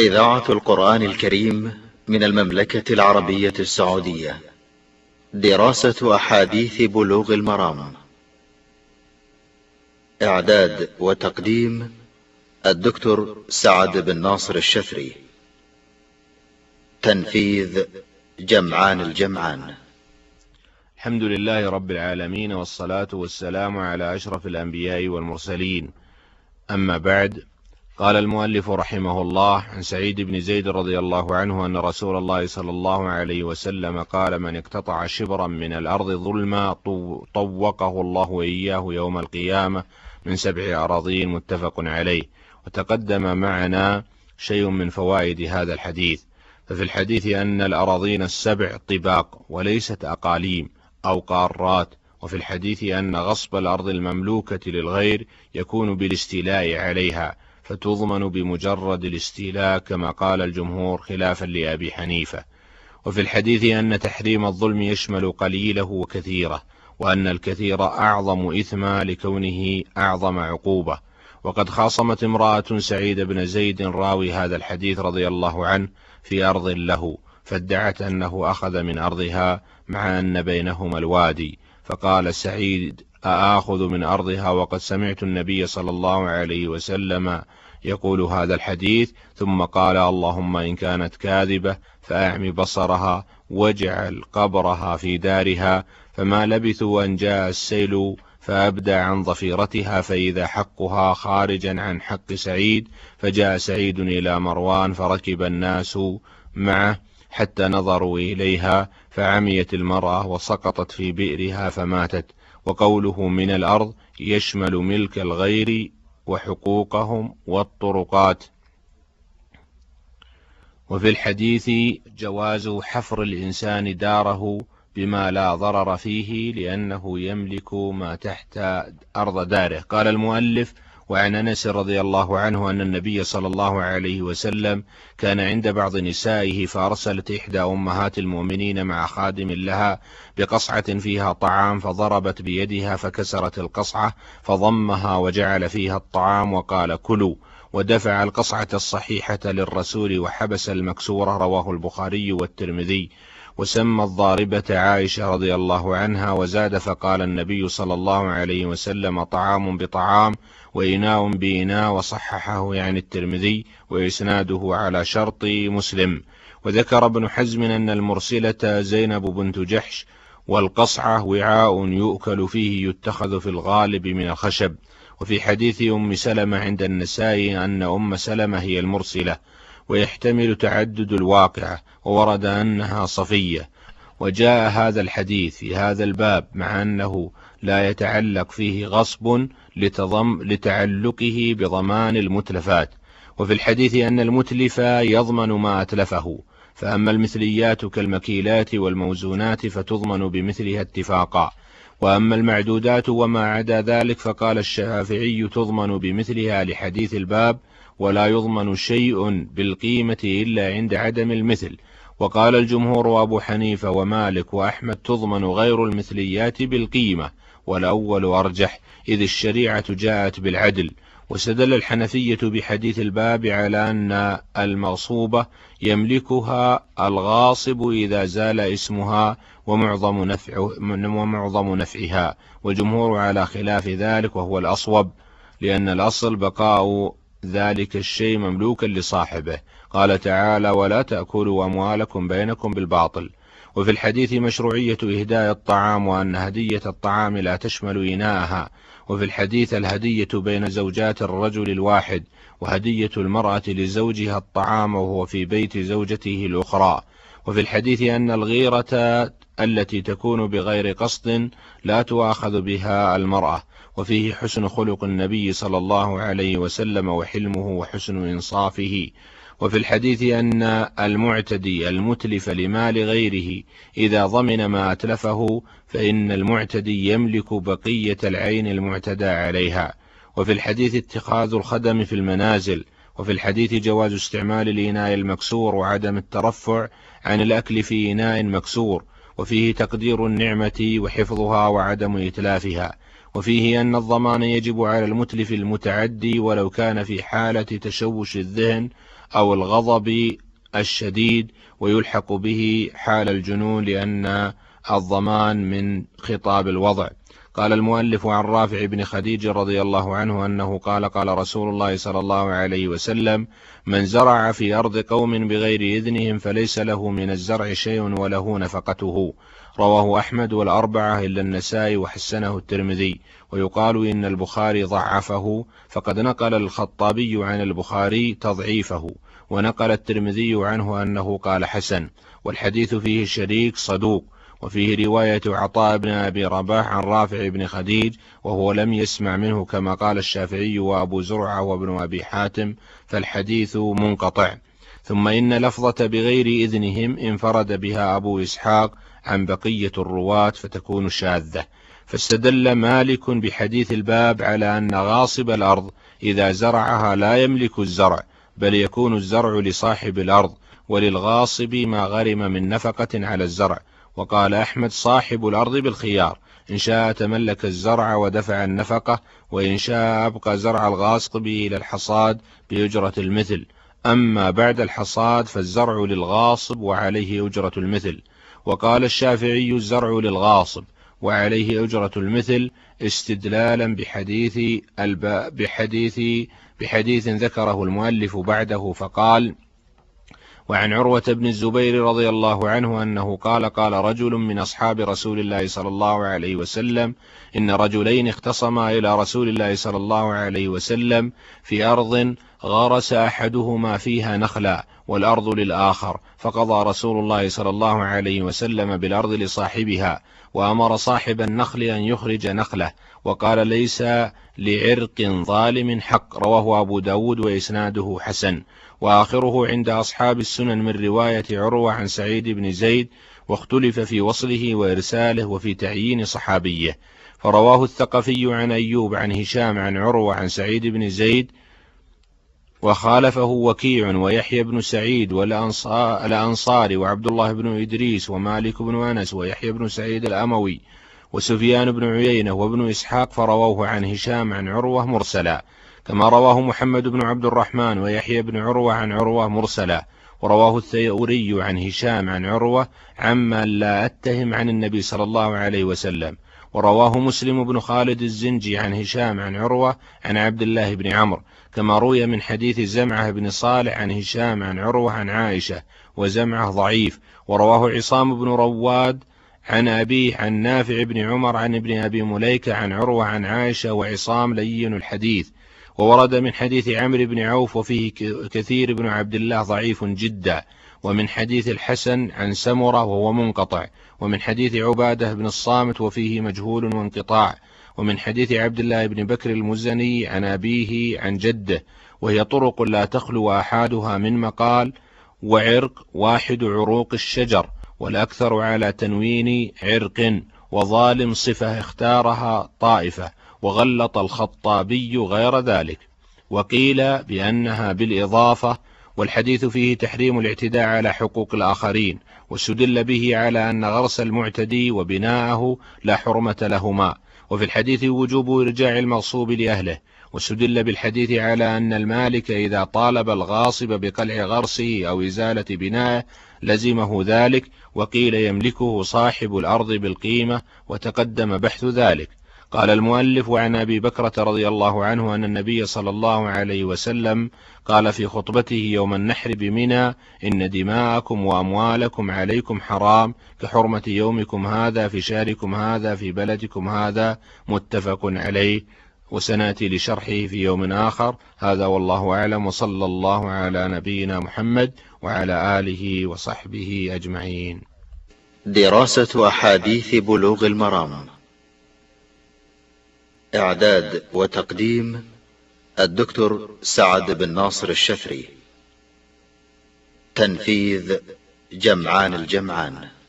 إذاعة القرآن الكريم من المملكة العربية السعودية. دراسة أحاديث بلوغ المرام. إعداد وتقديم الدكتور سعد بن ناصر الشفري. تنفيذ جمعان الجمعان. الحمد لله رب العالمين، والصلاة والسلام على أشرف الأنبياء والمرسلين. أما بعد، قال المؤلف رحمه الله: عن سعيد بن زيد رضي الله عنه أن رسول الله صلى الله عليه وسلم قال: من اقتطع شبرا من الأرض ظلما طوقه الله وإياه يوم القيامة من 7 أراضين. متفق عليه. وتقدم معنا شيء من فوائد هذا الحديث. ففي الحديث أن الأراضين 7 طباق وليست أقاليم أو قارات. وفي الحديث أن غصب الأرض المملوكة للغير يكون بالاستيلاء عليها، فتضمن بمجرد الاستيلاء كما قال الجمهور خلافا لأبي حنيفة. وفي الحديث أن تحريم الظلم يشمل قليله وكثيره، وأن الكثير أعظم إثما لكونه أعظم عقوبة. وقد خاصمت امرأة سعيد بن زيد راوي هذا الحديث رضي الله عنه في أرض له، فادعت أنه أخذ من أرضها مع أن بينهما الوادي، فقال سعيد: أآخذ من أرضها وقد سمعت النبي صلى الله عليه وسلم يقول هذا الحديث؟ ثم قال: اللهم إن كانت كاذبة فأعم بصرها واجعل قبرها في دارها. فما لبثوا أن جاء السيل فأبدى عن ضفيرتها، فإذا حقها خارجا عن حق سعيد. فجاء سعيد إلى مروان فركب الناس معه حتى نظروا إليها، فعميت المرأة وسقطت في بئرها فماتت. وقوله من الأرض يشمل ملك الغير وحقوقهم والطرقات. وفي الحديث جواز حفر الإنسان داره بما لا ضرر فيه، لأنه يملك ما تحت أرض داره. قال المؤلف: وعن أنس رضي الله عنه أن النبي صلى الله عليه وسلم كان عند بعض نسائه، فأرسلت إحدى أمهات المؤمنين مع خادم لها بقصعة فيها طعام، فضربت بيدها فكسرت القصعة، فضمها وجعل فيها الطعام وقال: كلوا. ودفع القصعة الصحيحة للرسول وحبس المكسورة. رواه البخاري والترمذي. وسمى الضاربة عائشة رضي الله عنها، وزاد فقال النبي صلى الله عليه وسلم: طعام بطعام وإناء بإناء. وصححه يعني الترمذي، وإسناده على شرط مسلم. وذكر ابن حزم أن المرسلة زينب بنت جحش، والقصعة وعاء يؤكل فيه يتخذ في الغالب من الخشب. وفي حديث أم سلمة عند النسائي أن أم سلمة هي المرسلة، ويحتمل تعدد الواقعة، وورد أنها صفية. وجاء هذا الحديث في هذا الباب مع أنه لا يتعلق فيه غصب لتعلقه بضمان المتلفات. وفي الحديث أن المتلف يضمن ما أتلفه، فأما المثليات كالمكيلات والموزونات فتضمن بمثلها اتفاقا، وأما المعدودات وما عدا ذلك فقال الشافعي تضمن بمثلها لحديث الباب، ولا يضمن شيء بالقيمة إلا عند عدم المثل. وقال الجمهور وأبو حنيفة ومالك وأحمد تضمن غير المثليات بالقيمة، والأول أرجح، إذ الشريعة جاءت بالعدل. واستدل الحنفية بحديث الباب على أن المغصوبة يملكها الغاصب إذا زال اسمها ومعظم نفعها، والجمهور على خلاف ذلك، وهو الأصوب، لأن الأصل بقاء ذلك الشيء مملوكا لصاحبه. قال تعالى: ولا تأكلوا أموالكم بينكم بالباطل. وفي الحديث مشروعية إهداء الطعام، وأن هدية الطعام لا تشمل إناءها. وفي الحديث الهدية بين زوجات الرجل الواحد، وهدية المرأة لزوجها الطعام وهو في بيت زوجته الأخرى. وفي الحديث أن الغيرة التي تكون بغير قصد لا تؤاخذ بها المرأة. وفيه حسن خلق النبي صلى الله عليه وسلم وحلمه وحسن إنصافه. وفي الحديث أن المعتدي المتلف لمال غيره إذا ضمن ما أتلفه فإن المعتدي يملك بقية العين المعتدى عليها. وفي الحديث اتخاذ الخدم في المنازل. وفي الحديث جواز استعمال الإناء المكسور وعدم الترفع عن الأكل في إناء مكسور. وفيه تقدير النعمة وحفظها وعدم إتلافها. وفيه أن الضمان يجب على المتلف المتعدي ولو كان في حالة تشوش الذهن أو الغضب الشديد، ويلحق به حال الجنون لأن الضمان من خطاب الوضع. قال المؤلف: عن رافع بن خديج رضي الله عنه أنه قال: قال رسول الله صلى الله عليه وسلم: من زرع في أرض قوم بغير إذنهم فليس له من الزرع شيء وله نفقته. رواه أحمد والأربعة إلا النسائي وحسنه الترمذي. ويقال إن البخاري ضعفه، فقد نقل الخطابي عن البخاري تضعيفه، ونقل الترمذي عنه أنه قال حسن، والحديث فيه الشريك صدوق. وفيه رواية عطاء بن أبي رباح عن رافع بن خديج وهو لم يسمع منه كما قال الشافعي وأبو زرعة وابن أبي حاتم، فالحديث منقطع. ثم إن لفظة بغير إذنهم انفرد بها أبو إسحاق عن بقية الرواة فتكون شاذة. فاستدل مالك بحديث الباب على أن غاصب الأرض إذا زرعها لا يملك الزرع، بل يكون الزرع لصاحب الأرض، وللغاصب ما غرم من نفقة على الزرع. وقال أحمد: صاحب الأرض بالخيار، إن شاء تملك الزرع ودفع النفقة، وإن شاء أبقى زرع الغاصب إلى الحصاد بأجرة المثل. أما بعد الحصاد فالزرع للغاصب وعليه أجرة المثل. وقال الشافعي: الزرع للغاصب وعليه أجرة المثل، استدلالا بحديث ذكره المؤلف بعده، فقال: وعن عروة بن الزبير رضي الله عنه أنه قال: قال رجل من أصحاب رسول الله صلى الله عليه وسلم: إن رجلين اختصما إلى رسول الله صلى الله عليه وسلم في أرض غرس أحدهما فيها نخلا والأرض للآخر، فقضى رسول الله صلى الله عليه وسلم بالأرض لصاحبها، وأمر صاحب النخل أن يخرج نخله، وقال: ليس لعرق ظالم حق. رواه أبو داود وإسناده حسن. وآخره عند أصحاب السنن من رواية عروة عن سعيد بن زيد، واختلف في وصله وإرساله وفي تعيين صحابيه. فرواه الثقفي عن أيوب عن هشام عن عروة عن سعيد بن زيد، وخالفه وكيع ويحيى بن سعيد والأنصاري وعبد الله بن إدريس ومالك بن أنس ويحيى بن سعيد الأموي وسفيان بن عيينة وابن إسحاق، فرووه عن هشام عن عروة مرسلا، كما رواه محمد بن عبد الرحمن ويحيى بن عروة عن عروة مرسلا. ورواه الثوري عن هشام عن عروة عما لا أتهم عن النبي صلى الله عليه وسلم. ورواه مسلم بن خالد الزنجي عن هشام عن عروة عن عبد الله بن عمرو، كما روي من حديث زمعة بن صالح عن هشام عن عروة عن عائشة، وزمعة ضعيف. ورواه عصام بن رواد عن أبيه عن نافع بن عمر عن ابن أبي مليكة عن عروة عن عائشة، وعصام لين الحديث. وورد من حديث عمرو بن عوف وفيه كثير بن عبد الله ضعيف جدا، ومن حديث الحسن عن سمرة وهو منقطع، ومن حديث عبادة بن الصامت وفيه مجهول وانقطاع، ومن حديث عبد الله بن بكر المزني عن أبيه عن جده، وهي طرق لا تخلو أحادها من مقال وعرق واحد عروق الشجر، والأكثر على تنوين عرق، وظالم صفة اختارها طائفة، وغلط الخطابي غير ذلك، وقيل بأنها بالإضافة. والحديث فيه تحريم الاعتداء على حقوق الآخرين، واستدل به على أن غرس المعتدي وبناءه لا حرمة لهما. وفي الحديث وجوب إرجاع المغصوب لأهله، واستدل بالحديث على أن المالك إذا طالب الغاصب بقلع غرسه أو إزالة بنائه لزمه ذلك، وقيل يملكه صاحب الأرض بالقيمة، وتقدم بحث ذلك. قال المؤلف: عن أبي بكرة رضي الله عنه أن النبي صلى الله عليه وسلم قال في خطبته يوم النحر بمنى: إن دماءكم وأموالكم عليكم حرام كحرمة يومكم هذا في شهركم هذا في بلدكم هذا، متفق عليه، وسنأتي لشرحه في يوم آخر. هذا والله أعلم، وصلى الله على نبينا محمد وعلى آله وصحبه أجمعين. دراسة أحاديث بلوغ المرام، إعداد وتقديم الدكتور سعد بن ناصر الشفري، تنفيذ جمعان الجمعان.